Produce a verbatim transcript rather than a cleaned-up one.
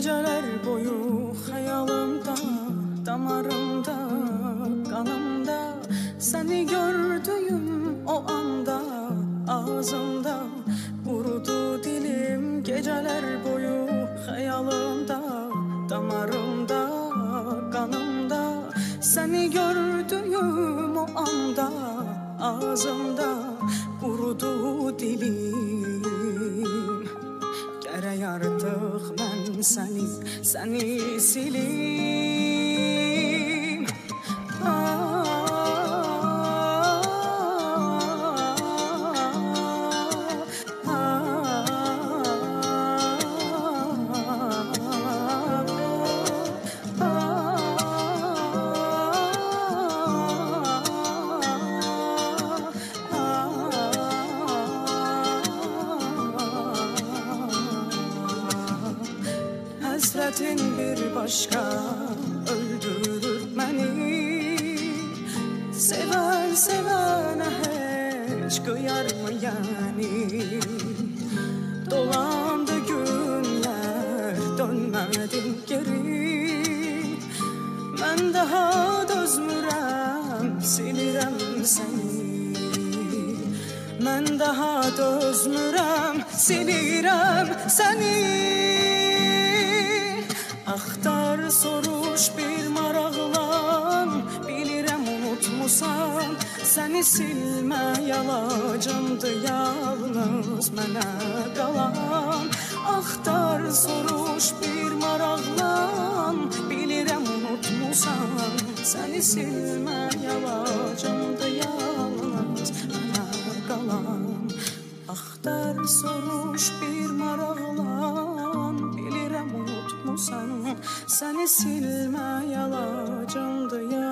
geceler boyu hayalımda, damarımda, kanımda. Seni gördüğüm o anda ağzımda kurudu dilim. Geceler boyu hayalımda, damarımda, kanımda. Seni gördüğüm o anda ağzımda kurudu dilim. Gerek artık ben seni, seni silim. Ah, hasretin bir başka öldürür beni. Seven sevene hiç kıyar mı yani? Dolandı günler, dönmedim geri. Ben daha dözmürem, silirem seni. Ben daha dözmürem, silirem seni. Axtar soruş bir maraqlan, bilirəm unutmusan. Səni silməyə lacımdır yalnız mənə qalan. Axtar soruş bir maraqlan, bilirəm unutmusan. Səni silməyə lacımdır yalnız mənə qalan. Axtar soruş bir maraqlan, bilirəm unutmusan. Səni silməyə lacımdır